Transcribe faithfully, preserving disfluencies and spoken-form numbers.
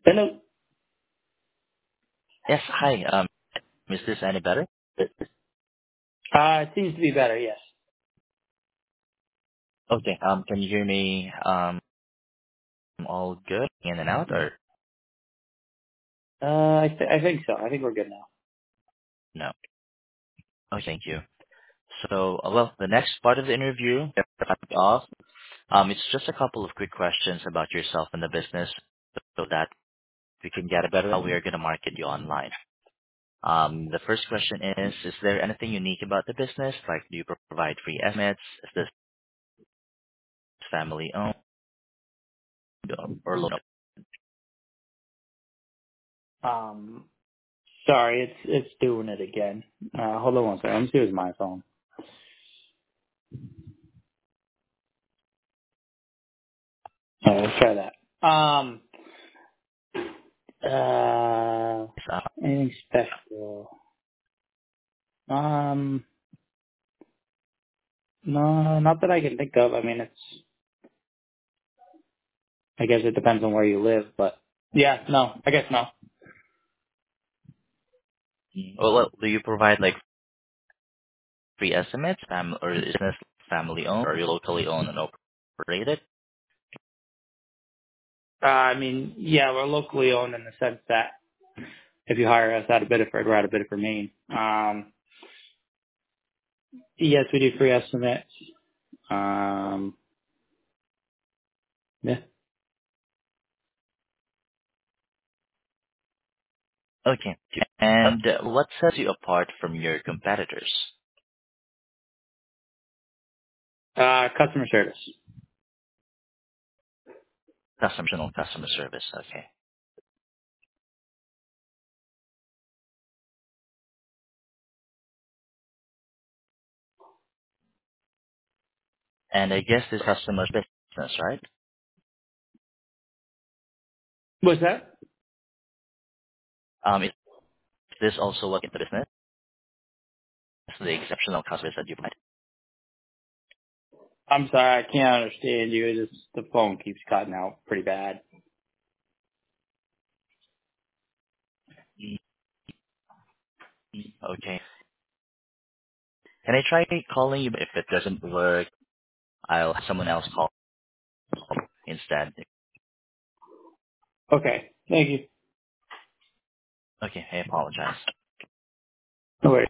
Hello. Yes, hi. Um, is this any better? Uh, it seems to be better, yes. Okay. Um, can you hear me? Um, all good, in and out, or Uh, I, th- I think so. I think we're good now. no? Oh, thank you. So, uh, well, the next part of the interview, to cut it off, um, it's just a couple of quick questions about yourself and the business, so that we can get a better how we are going to market you online. Um, the first question is: Is there anything unique about the business? Like, do you provide free estimates? Is this family owned or local? Um, sorry, it's it's doing it again. Uh, hold on one second. Let me see if it's my phone. Uh, let's try that. Um, uh, Uh, anything special? Um, no, not that I can think of. I mean, it's. I guess it depends on where you live, but yeah, no, I guess no. well, well, do you provide like free estimates, fam- or is business family owned, or are you locally owned and operated? Uh, I mean, yeah, we're locally owned in the sense that if you hire us out of Biddeford, we're out of Biddeford, Maine. Um, yes, we do free estimates. Um, yeah. Okay. And uh, what sets you apart from your competitors? Uh, customer service. Customer customer service. Okay. And I guess this customer business, right? What's that? Um, is this also what in the business? The exceptional customers that you provide. I'm sorry, I can't understand you. It just the phone keeps cutting out pretty bad. Mm, okay. Can I try calling you? If it doesn't work, I'll have someone else call instead. Okay, thank you. Okay, I apologize. No worries.